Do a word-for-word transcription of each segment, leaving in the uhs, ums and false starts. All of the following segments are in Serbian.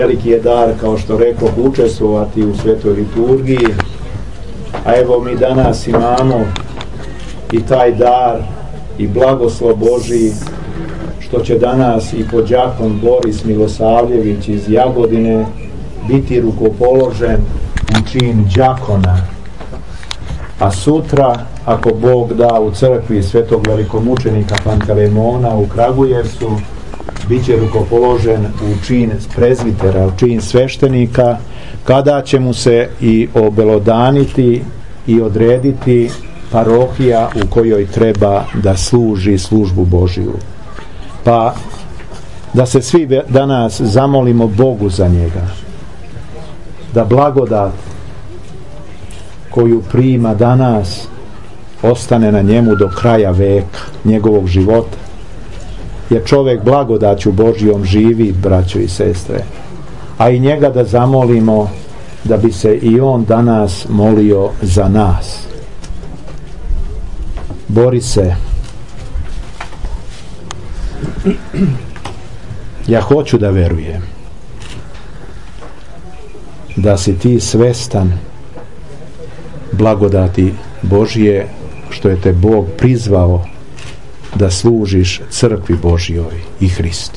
Veliki je dar, kao što rekao, učestvovati u svetoj liturgiji, a evo mi danas imamo i taj dar i blagoslov Božji, što će danas i podđakon Boris Milosavljević iz Jagodine biti rukopoložen u čin đakona, a sutra, ako Bog da, u crkvi svetog velikomučenika Pantelemona u Kragujevcu bit će rukopoložen u čin prezbitera, u čin sveštenika, kada će mu se i obelodaniti i odrediti parohija u kojoj treba da služi službu Božiju. Pa da se svi danas zamolimo Bogu za njega, da blagodat koju prima danas ostane na njemu do kraja veka njegovog života, jer čovjek blagodaću Božjom živi, braćo i sestre, a i njega da zamolimo da bi se i on danas molio za nas. Borise, ja hoću da verujem da si ti svestan blagodati Božje, što je te Bog prizvao da služiš crkvi Božjoj i Hristu.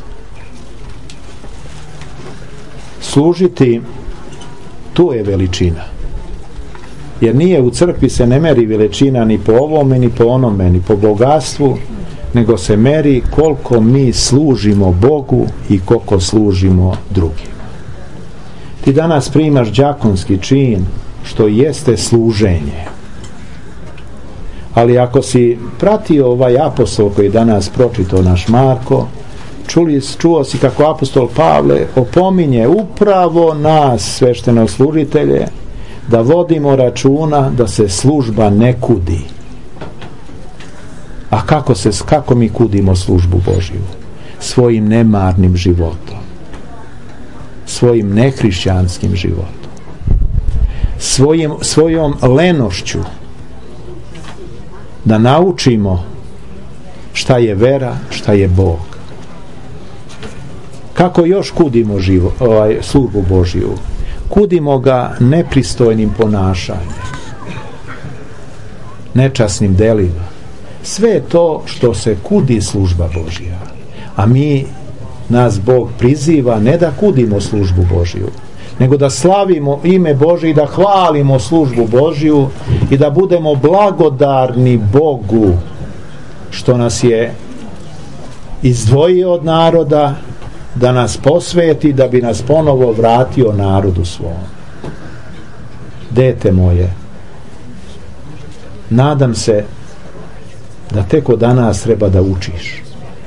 Služiti, to je veličina. Jer nije u crkvi se ne meri veličina ni po ovome, ni po onome, ni po bogatstvu, nego se meri koliko mi služimo Bogu i koliko služimo drugima. Ti danas primaš đakonski čin, što jeste služenje. Ali ako si pratio ovaj apostol koji danas pročitao naš Marko, čuli, čuo si kako apostol Pavle opominje upravo nas, sveštenoslужitelje, da vodimo računa da se služba ne kudi. A kako, se, kako mi kudimo službu Božju? Svojim nemarnim životom, svojim nehrišćanskim životom, svojim, svojom lenošću, da naučimo šta je vera, šta je Bog. Kako još kudimo živo, ovaj, službu Božju? Kudimo ga nepristojnim ponašanjem, nečasnim delima. Sve je to što se kudi služba Božja. A mi, nas Bog priziva ne da kudimo službu Božju, nego da slavimo ime Božje i da hvalimo službu Božju i da budemo blagodarni Bogu što nas je izdvojio od naroda, da nas posveti, da bi nas ponovo vratio narodu svom. Dete moje, nadam se da tek od danas treba da učiš.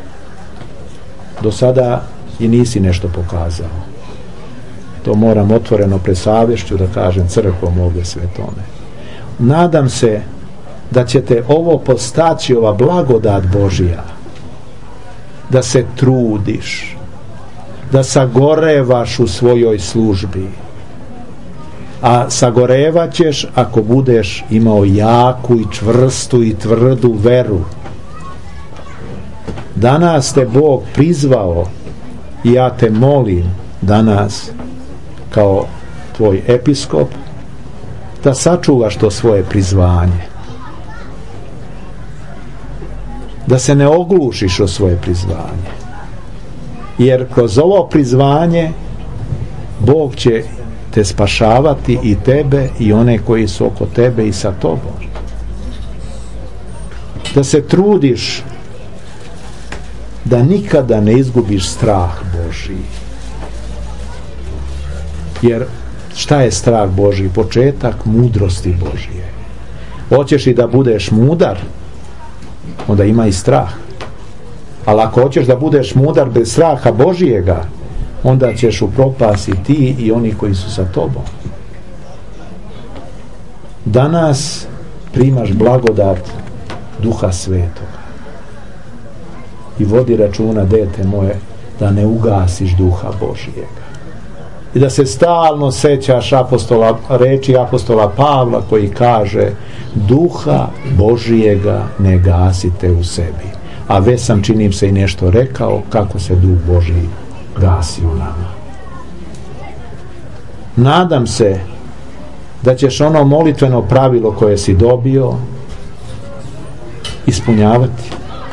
Do sada i nisi nešto pokazao. To moram otvoreno pred savješću da kažem crkvom ovdje svetome. Nadam se da će te ovo postaći, ova blagodat Božja, da se trudiš, da sagorevaš u svojoj službi. A sagorevat ćeš ako budeš imao jaku i čvrstu i tvrdu veru. Danas te Bog prizvao i ja te molim danas kao tvoj episkop da sačuvaš to svoje prizvanje, da se ne oglušiš o svoje prizvanje, jer kroz ovo prizvanje Bog će te spašavati i tebe i one koji su oko tebe i sa tobom. Da se trudiš da nikada ne izgubiš strah Božji. Jer šta je strah Božji? Početak mudrosti Božje. Hoćeš i da budeš mudar, onda ima i strah. Ali ako hoćeš da budeš mudar bez straha Božjega, onda ćeš upropasti ti i oni koji su sa tobom. Danas primaš blagodat Duha Svetoga i vodi računa, dete moje, da ne ugasiš Duha Božjega i da se stalno sećaš apostola, reči apostola Pavla koji kaže: Duha Božjega ne gasite u sebi. A već sam, činim se, i nešto rekao kako se Duh Božji gasi u nama. Nadam se da ćeš ono molitveno pravilo koje si dobio ispunjavati.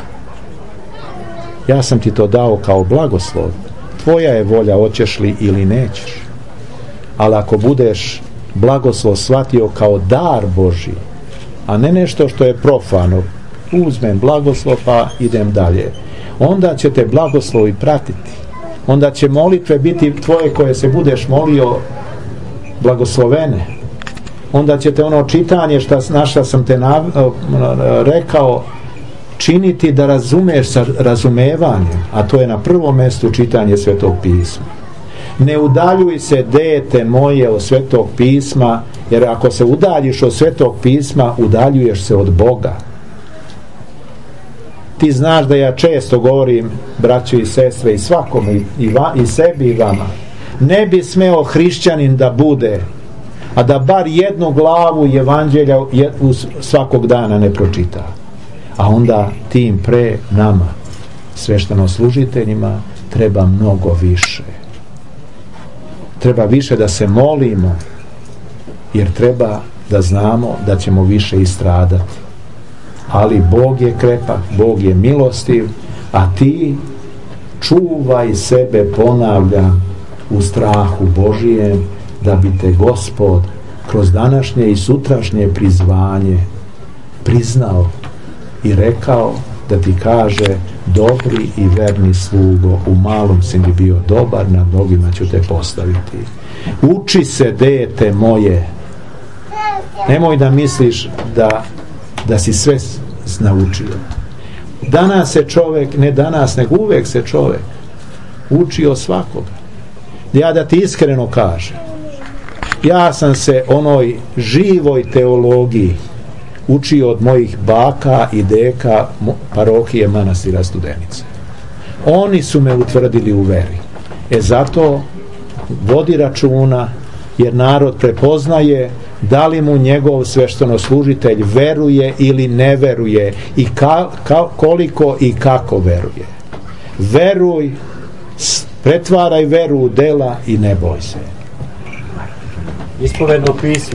Ja sam ti to dao kao blagoslov. Tvoja je volja, hoćeš li ili nećeš. Ali ako budeš blagoslov shvatio kao dar Božji, a ne nešto što je profano, uzmem blagoslov pa idem dalje, onda će te blagoslovi pratiti. Onda će molitve biti tvoje koje se budeš molio blagoslovene. Onda će te ono čitanje šta, na šta sam te nav, rekao činiti da razumeš sa razumevanjem, a to je na prvom mjestu čitanje Svetog pisma. Ne udaljuj se, dete moje, od Svetog pisma, jer ako se udaljiš od Svetog pisma, udaljuješ se od Boga. Ti znaš da ja često govorim, braćo i sestre, i svakome, i, i, va, i sebi i vama, ne bi smeo hrišćanin da bude, a da bar jednu glavu evanđelja svakog dana ne pročita. A onda tim pre nama, sveštenoslужiteljima, treba mnogo više. Treba više da se molimo, jer treba da znamo da ćemo više istradati. Ali Bog je krepak, Bog je milostiv, a ti čuvaj sebe, ponavljam, u strahu Božijem, da bi te Gospod kroz današnje i sutrašnje prizvanje priznao i rekao da ti kaže: dobri i verni slugo, u malom si mi bio dobar, nad mnogima ću te postaviti. Uči se, dete moje. Nemoj da misliš da, da si sve naučio. Danas se čovjek, ne danas, nego uvek se čovjek uči od svakoga. Ja da ti iskreno kažem, ja sam se onoj živoj teologiji učio od mojih baka i deka parohije manastira Studenice. Oni su me utvrdili u veri. E zato vodi računa, jer narod prepoznaje da li mu njegov sveštenoslужitelj veruje ili ne veruje, i ka, ka, koliko i kako veruje. Veruj, pretvaraj veru u dela i ne boj se. Ispovedno pismo.